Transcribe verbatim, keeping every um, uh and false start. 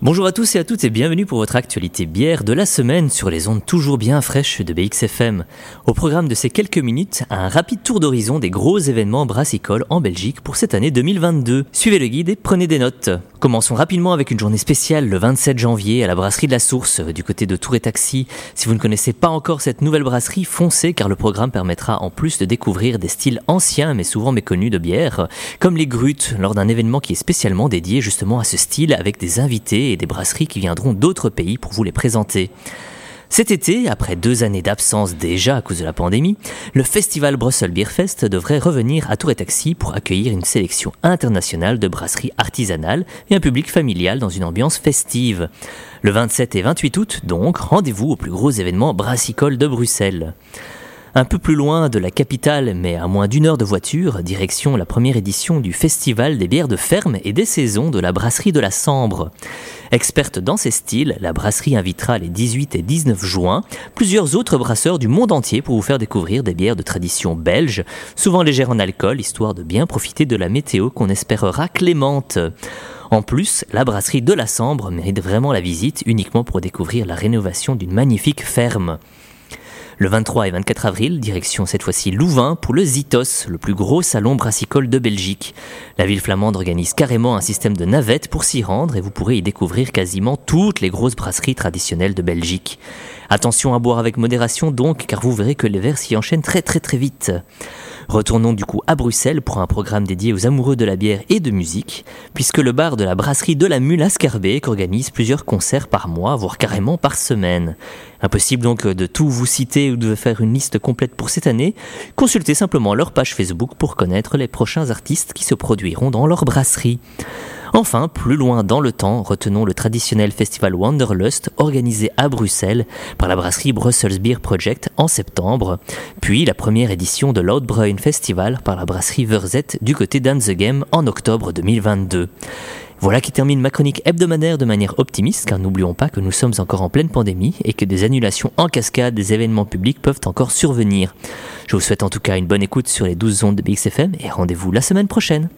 Bonjour à tous et à toutes et bienvenue pour votre actualité bière de la semaine sur les ondes toujours bien fraîches de B X F M. Au programme de ces quelques minutes, un rapide tour d'horizon des gros événements brassicoles en Belgique pour cette année deux mille vingt-deux. Suivez le guide et prenez des notes. Commençons rapidement avec une journée spéciale le vingt-sept janvier à la brasserie de la Source du côté de Tour et Taxi. Si vous ne connaissez pas encore cette nouvelle brasserie, foncez car le programme permettra en plus de découvrir des styles anciens mais souvent méconnus de bière, comme les Grutes, lors d'un événement qui est spécialement dédié justement à ce style avec des invités et des brasseries qui viendront d'autres pays pour vous les présenter. Cet été, après deux années d'absence déjà à cause de la pandémie, le festival Brussels Beer Fest devrait revenir à Tour et Taxi pour accueillir une sélection internationale de brasseries artisanales et un public familial dans une ambiance festive. Le vingt-sept et vingt-huit août, donc, rendez-vous au plus gros événement brassicole de Bruxelles. Un peu plus loin de la capitale, mais à moins d'une heure de voiture, direction la première édition du Festival des bières de ferme et des saisons de la brasserie de la Sambre. Experte dans ces styles, la brasserie invitera les dix-huit et dix-neuf juin plusieurs autres brasseurs du monde entier pour vous faire découvrir des bières de tradition belge, souvent légères en alcool, histoire de bien profiter de la météo qu'on espérera clémente. En plus, la brasserie de la Sambre mérite vraiment la visite uniquement pour découvrir la rénovation d'une magnifique ferme. Le vingt-trois et vingt-quatre avril, direction cette fois-ci Louvain pour le Zitos, le plus gros salon brassicole de Belgique. La ville flamande organise carrément un système de navettes pour s'y rendre et vous pourrez y découvrir quasiment toutes les grosses brasseries traditionnelles de Belgique. Attention à boire avec modération donc, car vous verrez que les verres s'y enchaînent très très très vite. Retournons du coup à Bruxelles pour un programme dédié aux amoureux de la bière et de musique, puisque le bar de la brasserie de la Mule à Scarbeck organise plusieurs concerts par mois, voire carrément par semaine. Impossible donc de tout vous citer ou de faire une liste complète pour cette année, consultez simplement leur page Facebook pour connaître les prochains artistes qui se produiront dans leur brasserie. Enfin, plus loin dans le temps, retenons le traditionnel festival Wanderlust organisé à Bruxelles par la brasserie Brussels Beer Project en septembre, puis la première édition de l'Oudbruin Festival par la brasserie Verzet du côté d'Anzegem en octobre deux mille vingt-deux. Voilà qui termine ma chronique hebdomadaire de manière optimiste, car n'oublions pas que nous sommes encore en pleine pandémie et que des annulations en cascade des événements publics peuvent encore survenir. Je vous souhaite en tout cas une bonne écoute sur les douze ondes de B X F M et rendez-vous la semaine prochaine.